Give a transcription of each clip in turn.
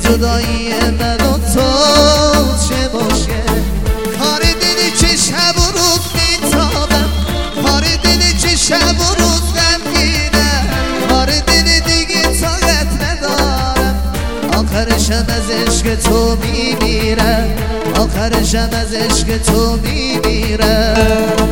جدایی من و تو چه مشکل کار دیدی که شب و روز میتابم کار دیدی که شب و روز غمگینم کار دیدی دیگه طاقت ندارم آخرشم از عشق تو میمیرم آخرشم از عشق تو میمیرم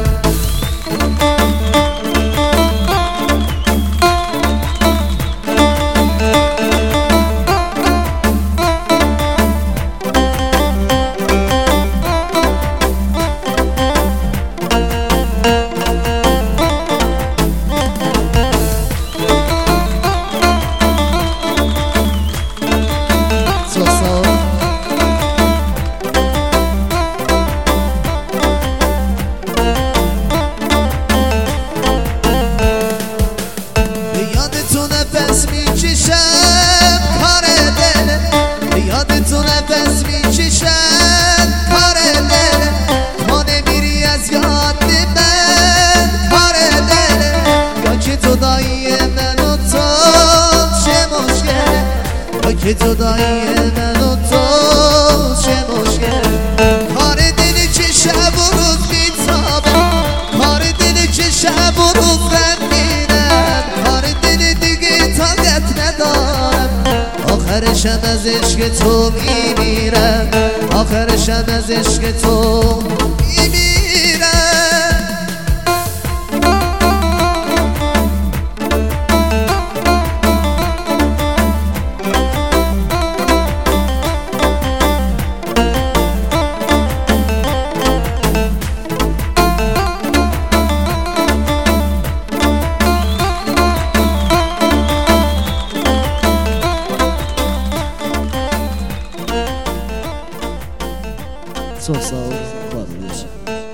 نفس میکشم کار دل یاد تو نفس میکشم کار دل ما نمیری از یاد من کار دل یا که جدایی من و تو چه مشکل یا که جدایی من و تو چه مشکل کار دلی که شب و روز میتابه کار دلی که شب و روز آخرشم از عشق تو میمیرم آخرشم از عشق تو میمیرم So,